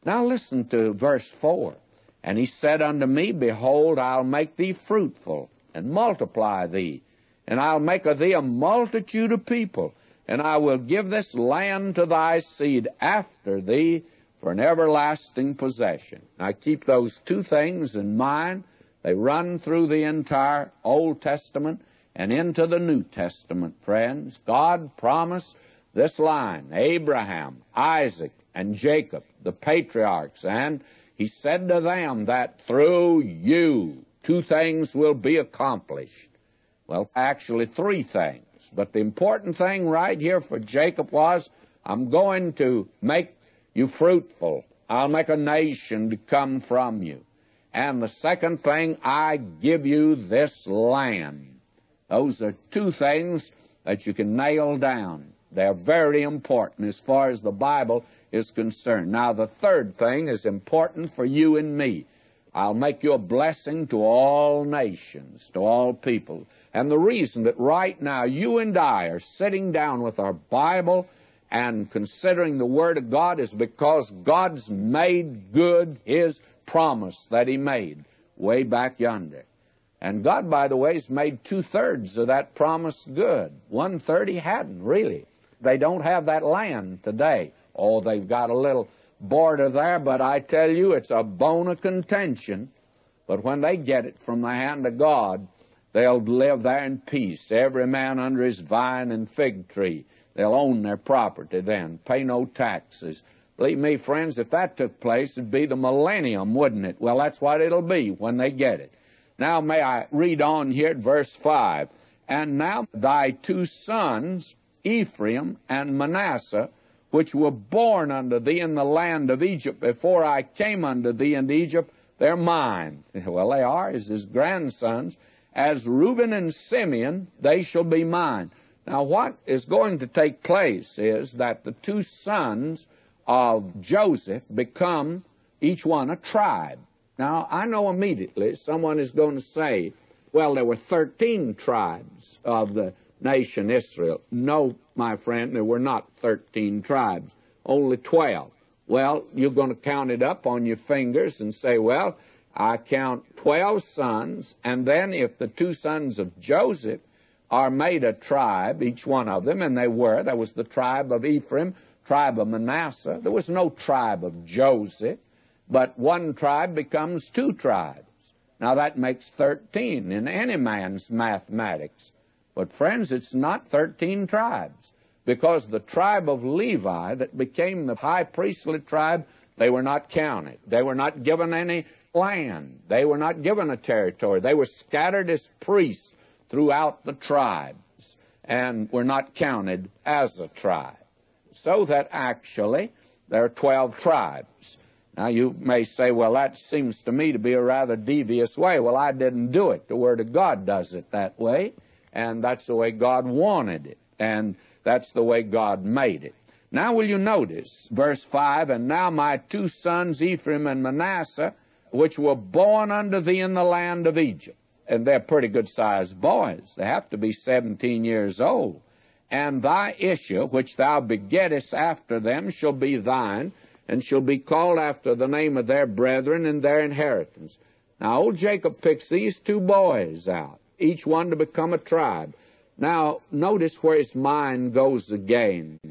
Now listen to verse 4. And he said unto me, Behold, I'll make thee fruitful, and multiply thee, and I'll make of thee a multitude of people, and I will give this land to thy seed after thee for an everlasting possession. Now keep those two things in mind. They run through the entire Old Testament and into the New Testament, friends. God promised this line, Abraham, Isaac, and Jacob, the patriarchs, and he said to them that through you 2 things will be accomplished. Well, actually 3 things. But the important thing right here for Jacob was, I'm going to make you fruitful. I'll make a nation to come from you. And the second thing, I give you this land. Those are 2 things that you can nail down. They're very important as far as the Bible is concerned. Now, the third thing is important for you and me. I'll make you a blessing to all nations, to all people. And the reason that right now you and I are sitting down with our Bible and considering the Word of God is because God's made good His promise that He made way back yonder. And God, by the way, has made 2/3 of that promise good. 1/3 He hadn't, really. They don't have that land today. Oh, they've got a little border there, but I tell you, it's a bone of contention. But when they get it from the hand of God, they'll live there in peace, every man under his vine and fig tree. They'll own their property then, pay no taxes. Believe me, friends, if that took place, it'd be the millennium, wouldn't it? Well, that's what it'll be when they get it. Now, may I read on here at verse 5. And now thy 2 sons, Ephraim and Manasseh, which were born unto thee in the land of Egypt before I came unto thee into Egypt, they're mine. Well, they are, as his grandsons. As Reuben and Simeon, they shall be mine. Now, what is going to take place is that the 2 sons of Joseph become each one a tribe. Now, I know immediately someone is going to say, well, there were 13 tribes of the nation Israel. No, my friend, there were not 13 tribes, only 12. Well, you're going to count it up on your fingers and say, well, I count 12 sons, and then if the 2 sons of Joseph are made a tribe, each one of them, and there was the tribe of Ephraim, tribe of Manasseh. There was no tribe of Joseph, but one tribe becomes 2 tribes. Now that makes 13 in any man's mathematics. But friends, it's not 13 tribes, because the tribe of Levi that became the high priestly tribe, they were not counted. They were not given any land. They were not given a territory. They were scattered as priests throughout the tribes and were not counted as a tribe. So that actually there are 12 tribes. Now you may say, well, that seems to me to be a rather devious way. Well, I didn't do it. The Word of God does it that way. And that's the way God wanted it. And that's the way God made it. Now will you notice, verse 5, And now my 2 sons, Ephraim and Manasseh, which were born unto thee in the land of Egypt. And they're pretty good-sized boys. They have to be 17 years old. And thy issue, which thou begettest after them, shall be thine, and shall be called after the name of their brethren and their inheritance. Now old Jacob picks these 2 boys out, each one to become a tribe. Now, notice where his mind goes again.